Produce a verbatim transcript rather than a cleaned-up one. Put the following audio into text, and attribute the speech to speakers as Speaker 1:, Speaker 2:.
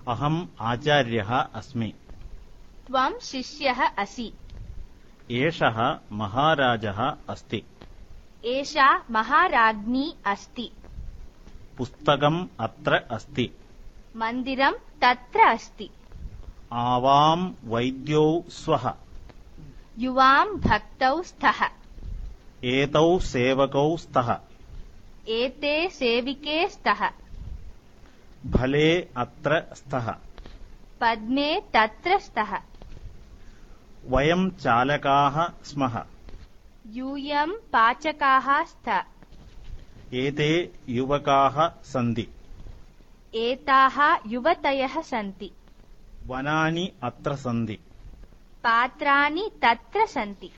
Speaker 1: अहम् आचार्यः अस्मि।
Speaker 2: त्वं शिष्यः असि।
Speaker 1: एषः महाराजः अस्ति।
Speaker 2: एषा महाराज्ञी अस्ति।
Speaker 1: पुस्तकम् अत्र अस्ति।
Speaker 2: मन्दिरं तत्र अस्ति।
Speaker 1: आवां वैद्यौ स्वः।
Speaker 2: युवां भक्तौ स्तः।
Speaker 1: एतौ सेवकौ स्तः।
Speaker 2: एते सेविके स्तः।
Speaker 1: फले अत्र स्तः।
Speaker 2: पद्मे तत्र स्तः।
Speaker 1: वयं चालकाः स्मः।
Speaker 2: यूयं पाचकाः स्तः।
Speaker 1: एते युवकाः सन्ति।
Speaker 2: एताः युवतयः सन्ति।
Speaker 1: वनानि अत्र सन्ति।
Speaker 2: पात्राणि तत्र सन्ति।